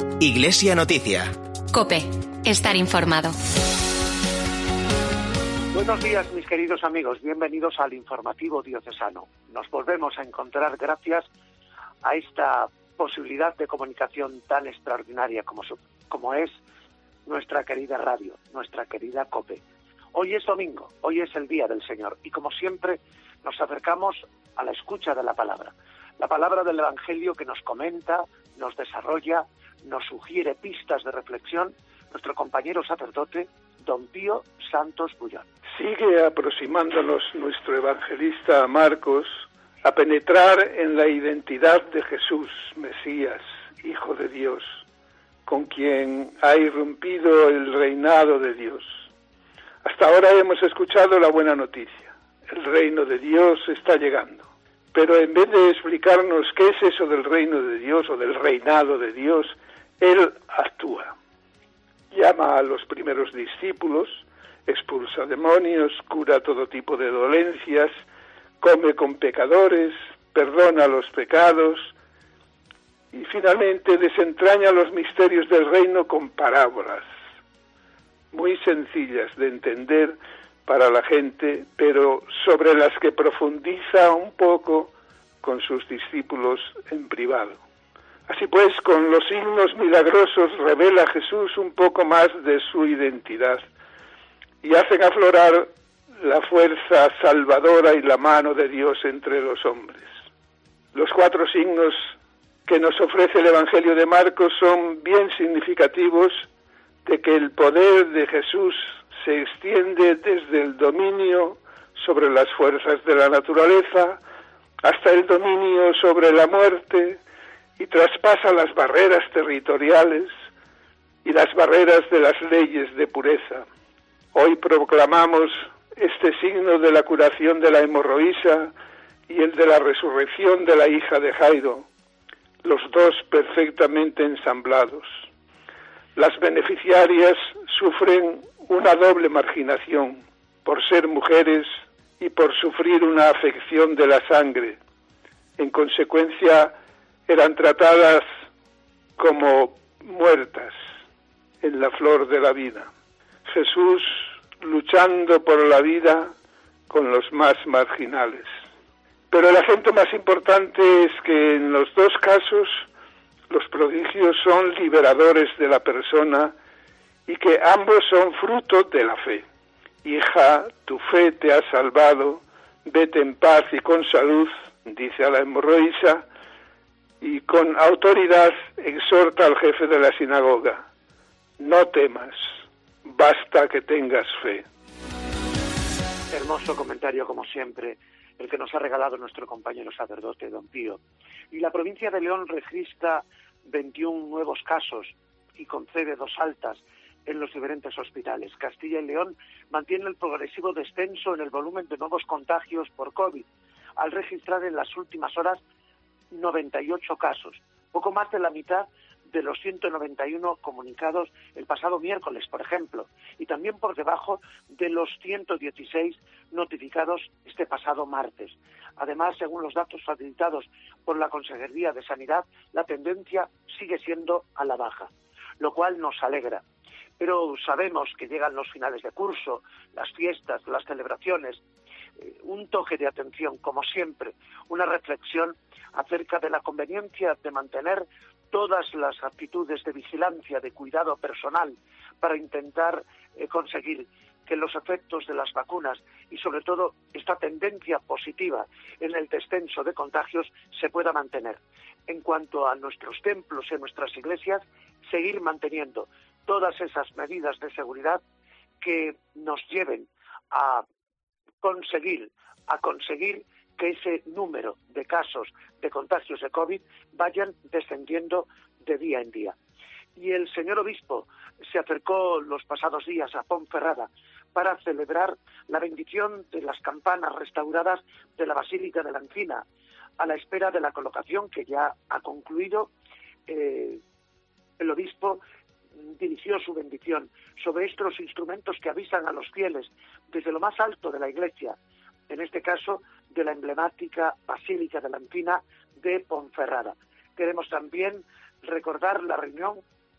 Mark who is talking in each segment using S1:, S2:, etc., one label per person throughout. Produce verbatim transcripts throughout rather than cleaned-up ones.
S1: Iglesia Noticia.
S2: COPE. Estar informado.
S3: Buenos días, mis queridos amigos. Bienvenidos al informativo diocesano. Nos volvemos a encontrar gracias a esta posibilidad de comunicación tan extraordinaria como, su, como es nuestra querida radio, nuestra querida COPE. Hoy es domingo, hoy es el Día del Señor y como siempre nos acercamos a la escucha de la palabra. La palabra del Evangelio que nos comenta, nos desarrolla, nos sugiere pistas de reflexión nuestro compañero sacerdote, don Pío Santos Bullón.
S4: Sigue aproximándonos nuestro evangelista Marcos a penetrar en la identidad de Jesús, Mesías, Hijo de Dios, con quien ha irrumpido el reinado de Dios. Hasta ahora hemos escuchado la buena noticia. El reino de Dios está llegando. Pero en vez de explicarnos qué es eso del reino de Dios o del reinado de Dios, Él actúa. Llama a los primeros discípulos, expulsa demonios, cura todo tipo de dolencias, come con pecadores, perdona los pecados y finalmente desentraña los misterios del reino con parábolas, muy sencillas de entender para la gente, pero sobre las que profundiza un poco con sus discípulos en privado. Así pues, con los signos milagrosos revela Jesús un poco más de su identidad y hacen aflorar la fuerza salvadora y la mano de Dios entre los hombres. Los cuatro signos que nos ofrece el Evangelio de Marcos son bien significativos de que el poder de Jesús se extiende desde el dominio sobre las fuerzas de la naturaleza hasta el dominio sobre la muerte y traspasa las barreras territoriales y las barreras de las leyes de pureza. Hoy proclamamos este signo de la curación de la hemorroísa y el de la resurrección de la hija de Jairo, los dos perfectamente ensamblados. Las beneficiarias sufren una doble marginación por ser mujeres y por sufrir una afección de la sangre. En consecuencia, eran tratadas como muertas en la flor de la vida. Jesús luchando por la vida con los más marginales. Pero el acento más importante es que en los dos casos los prodigios son liberadores de la persona y que ambos son fruto de la fe. Hija, tu fe te ha salvado, vete en paz y con salud, dice a la hemorroísa, y con autoridad exhorta al jefe de la sinagoga: no temas, basta que tengas fe.
S3: Hermoso comentario, como siempre, el que nos ha regalado nuestro compañero sacerdote, don Pío. Y la provincia de León registra veintiún nuevos casos y concede dos altas en los diferentes hospitales. Castilla y León mantiene el progresivo descenso en el volumen de nuevos contagios por COVID, al registrar en las últimas horas noventa y ocho casos, poco más de la mitad de los ciento noventa y uno comunicados el pasado miércoles, por ejemplo, y también por debajo de los ciento dieciséis notificados este pasado martes. Además, según los datos facilitados por la Consejería de Sanidad, la tendencia sigue siendo a la baja, lo cual nos alegra. Pero sabemos que llegan los finales de curso, las fiestas, las celebraciones, eh, un toque de atención, como siempre, una reflexión acerca de la conveniencia de mantener todas las actitudes de vigilancia, de cuidado personal, para intentar eh, conseguir que los efectos de las vacunas y sobre todo esta tendencia positiva en el descenso de contagios se pueda mantener. En cuanto a nuestros templos y a nuestras iglesias, seguir manteniendo todas esas medidas de seguridad que nos lleven a conseguir, a conseguir que ese número de casos de contagios de COVID vayan descendiendo de día en día. Y el señor obispo se acercó los pasados días a Ponferrada para celebrar la bendición de las campanas restauradas de la Basílica de la Encina, a la espera de la colocación que ya ha concluido. Eh, el obispo dirigió su bendición sobre estos instrumentos que avisan a los fieles desde lo más alto de la Iglesia, en este caso de la emblemática Basílica de la Encina de Ponferrada. Queremos también recordar la reunión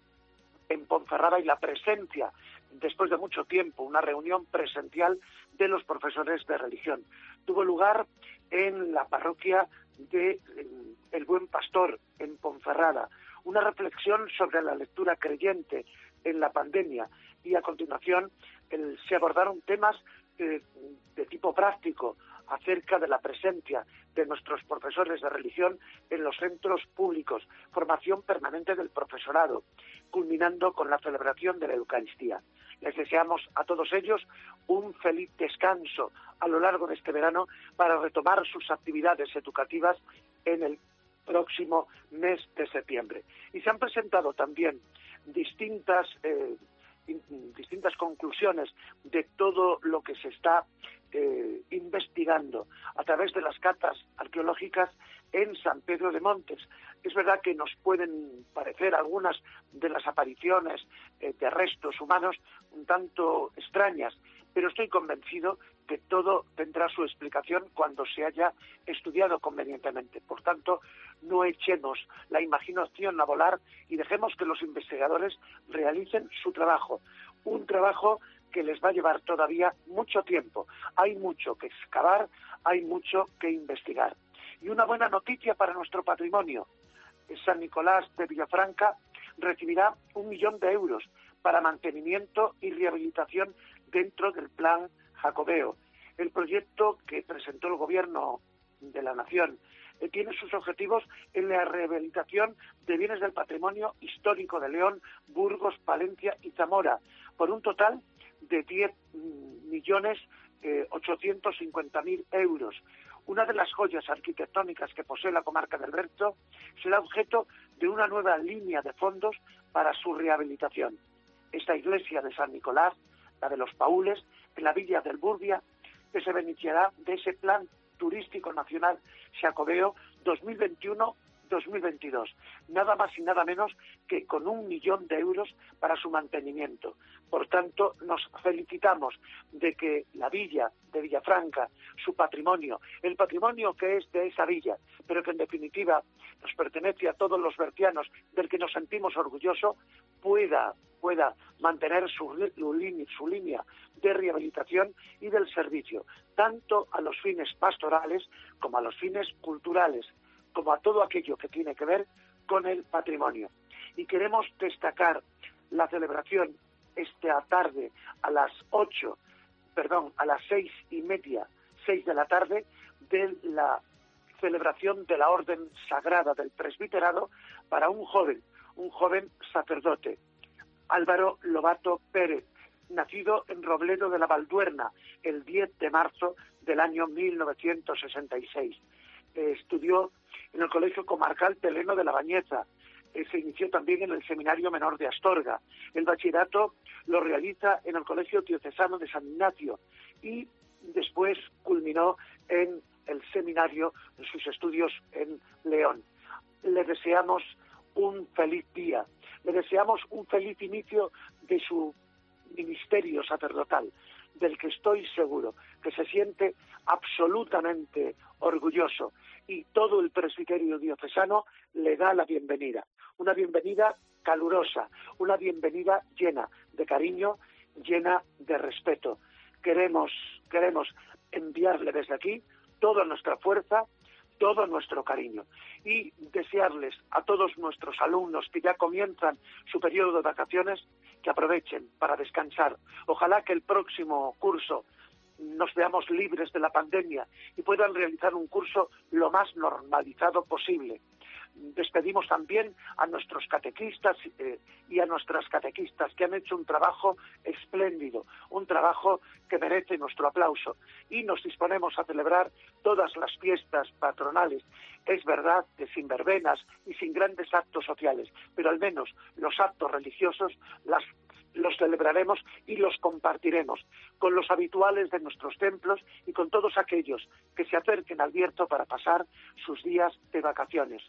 S3: en Ponferrada y la presencia, después de mucho tiempo, una reunión presencial de los profesores de religión. Tuvo lugar en la parroquia de El Buen Pastor, en Ponferrada, una reflexión sobre la lectura creyente en la pandemia, y a continuación el, se abordaron temas eh, de tipo práctico acerca de la presencia de nuestros profesores de religión en los centros públicos, formación permanente del profesorado, culminando con la celebración de la Eucaristía. Les deseamos a todos ellos un feliz descanso a lo largo de este verano para retomar sus actividades educativas en el próximo mes de septiembre. Y se han presentado también distintas, eh, distintas conclusiones de todo lo que se está eh, investigando a través de las catas arqueológicas en San Pedro de Montes. Es verdad que nos pueden parecer algunas de las apariciones eh, de restos humanos un tanto extrañas, pero estoy convencido que todo tendrá su explicación cuando se haya estudiado convenientemente. Por tanto, no echemos la imaginación a volar y dejemos que los investigadores realicen su trabajo, un trabajo que les va a llevar todavía mucho tiempo. Hay mucho que excavar, hay mucho que investigar. Y una buena noticia para nuestro patrimonio. San Nicolás de Villafranca recibirá un millón de euros para mantenimiento y rehabilitación dentro del Plan Jacobeo. El proyecto que presentó el Gobierno de la Nación eh, tiene sus objetivos en la rehabilitación de bienes del patrimonio histórico de León, Burgos, Palencia y Zamora, por un total de diez millones ochocientos cincuenta mil euros. Una de las joyas arquitectónicas que posee la comarca del Bierzo será objeto de una nueva línea de fondos para su rehabilitación. Esta iglesia de San Nicolás, la de los Paules, en la villa del Burbia, que se beneficiará de ese plan turístico nacional Xacobeo dos mil veintiuno dos mil veintidós, nada más y nada menos que con un millón de euros para su mantenimiento. Por tanto, nos felicitamos de que la villa de Villafranca, su patrimonio, el patrimonio que es de esa villa, pero que en definitiva nos pertenece a todos los bercianos, del que nos sentimos orgullosos, pueda, pueda mantener su, su línea de rehabilitación y del servicio, tanto a los fines pastorales como a los fines culturales, como a todo aquello que tiene que ver con el patrimonio. Y queremos destacar la celebración esta tarde a las ocho, perdón, a las seis y media, seis de la tarde, de la celebración de la Orden Sagrada del Presbiterado para un joven, un joven sacerdote, Álvaro Lobato Pérez, nacido en Robledo de la Valduerna el diez de marzo del año mil novecientos sesenta y seis. Eh, estudió en el Colegio Comarcal Teleno de la Bañeza, eh, se inició también en el Seminario Menor de Astorga, el bachillerato lo realiza en el Colegio Diocesano de San Ignacio y después culminó en el seminario, en sus estudios en León. Le deseamos un feliz día, le deseamos un feliz inicio de su ministerio sacerdotal, del que estoy seguro que se siente absolutamente orgulloso, y todo el presbiterio diocesano le da la bienvenida, una bienvenida calurosa, una bienvenida llena de cariño, llena de respeto. Queremos, queremos enviarle desde aquí toda nuestra fuerza, todo nuestro cariño, y desearles a todos nuestros alumnos que ya comienzan su periodo de vacaciones que aprovechen para descansar. Ojalá que el próximo curso nos veamos libres de la pandemia y puedan realizar un curso lo más normalizado posible. Despedimos también a nuestros catequistas eh, y a nuestras catequistas que han hecho un trabajo espléndido, un trabajo que merece nuestro aplauso, y nos disponemos a celebrar todas las fiestas patronales. Es verdad que sin verbenas y sin grandes actos sociales, pero al menos los actos religiosos las los celebraremos y los compartiremos con los habituales de nuestros templos y con todos aquellos que se acerquen al Bierzo para pasar sus días de vacaciones.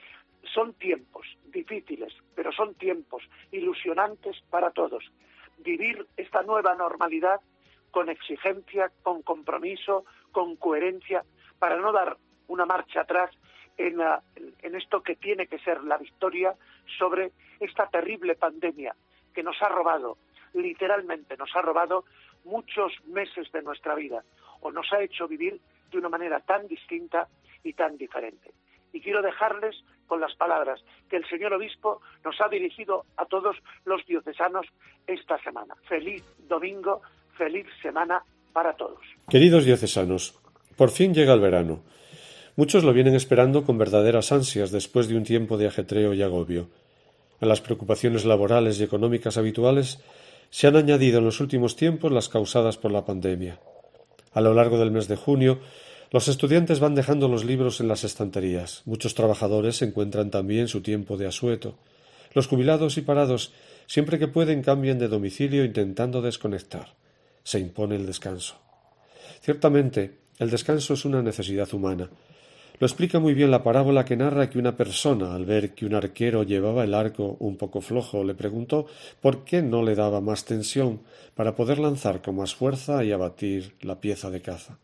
S3: Son tiempos difíciles, pero son tiempos ilusionantes para todos. Vivir esta nueva normalidad con exigencia, con compromiso, con coherencia, para no dar una marcha atrás en, la, en esto que tiene que ser la victoria sobre esta terrible pandemia que nos ha robado, literalmente nos ha robado muchos meses de nuestra vida, o nos ha hecho vivir de una manera tan distinta y tan diferente. Y quiero dejarles con las palabras que el señor obispo nos ha dirigido a todos los diocesanos esta semana. Feliz domingo, feliz semana para todos.
S1: Queridos diocesanos, por fin llega el verano. Muchos lo vienen esperando con verdaderas ansias después de un tiempo de ajetreo y agobio. A las preocupaciones laborales y económicas habituales se han añadido en los últimos tiempos las causadas por la pandemia. A lo largo del mes de junio, los estudiantes van dejando los libros en las estanterías. Muchos trabajadores encuentran también su tiempo de asueto. Los jubilados y parados, siempre que pueden, cambian de domicilio intentando desconectar. Se impone el descanso. Ciertamente, el descanso es una necesidad humana. Lo explica muy bien la parábola que narra que una persona, al ver que un arquero llevaba el arco un poco flojo, le preguntó por qué no le daba más tensión para poder lanzar con más fuerza y abatir la pieza de caza.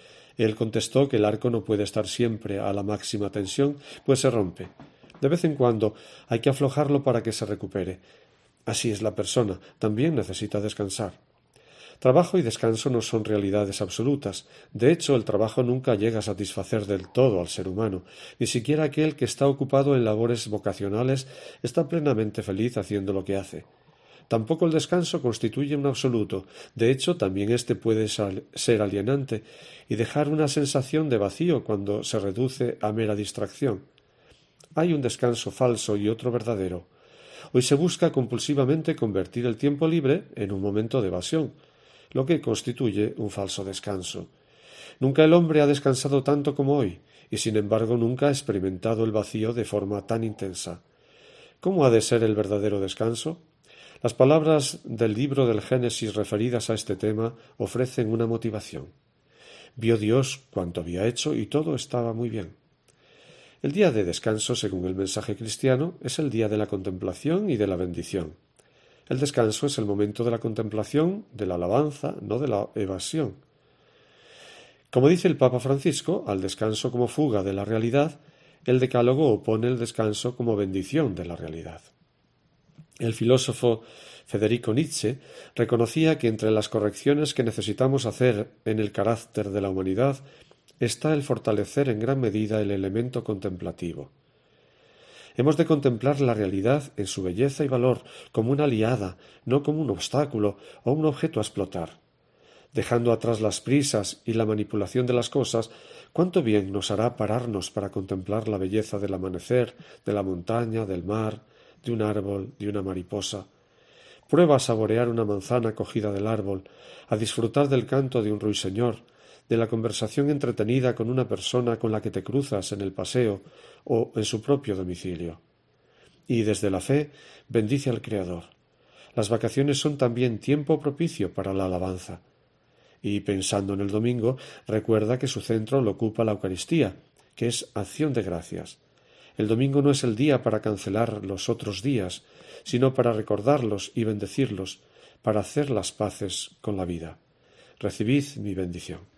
S1: Él contestó que el arco no puede estar siempre a la máxima tensión, pues se rompe. De vez en cuando hay que aflojarlo para que se recupere. Así es la persona, también necesita descansar. Trabajo y descanso no son realidades absolutas. De hecho, el trabajo nunca llega a satisfacer del todo al ser humano. Ni siquiera aquel que está ocupado en labores vocacionales está plenamente feliz haciendo lo que hace. Tampoco el descanso constituye un absoluto. De hecho, también éste puede ser alienante y dejar una sensación de vacío cuando se reduce a mera distracción. Hay un descanso falso y otro verdadero. Hoy se busca compulsivamente convertir el tiempo libre en un momento de evasión, lo que constituye un falso descanso. Nunca el hombre ha descansado tanto como hoy, y sin embargo nunca ha experimentado el vacío de forma tan intensa. ¿Cómo ha de ser el verdadero descanso? Las palabras del libro del Génesis referidas a este tema ofrecen una motivación. Vio Dios cuanto había hecho y todo estaba muy bien. El día de descanso, según el mensaje cristiano, es el día de la contemplación y de la bendición. El descanso es el momento de la contemplación, de la alabanza, no de la evasión. Como dice el Papa Francisco, al descanso como fuga de la realidad, el Decálogo opone el descanso como bendición de la realidad. El filósofo Federico Nietzsche reconocía que entre las correcciones que necesitamos hacer en el carácter de la humanidad está el fortalecer en gran medida el elemento contemplativo. Hemos de contemplar la realidad en su belleza y valor como una aliada, no como un obstáculo o un objeto a explotar. Dejando atrás las prisas y la manipulación de las cosas, cuánto bien nos hará pararnos para contemplar la belleza del amanecer, de la montaña, del mar, de un árbol, de una mariposa. Prueba a saborear una manzana cogida del árbol, a disfrutar del canto de un ruiseñor, de la conversación entretenida con una persona con la que te cruzas en el paseo o en su propio domicilio. Y desde la fe bendice al Creador. Las vacaciones son también tiempo propicio para la alabanza. Y pensando en el domingo, recuerda que su centro lo ocupa la Eucaristía, que es acción de gracias. El domingo no es el día para cancelar los otros días, sino para recordarlos y bendecirlos, para hacer las paces con la vida. Recibid mi bendición.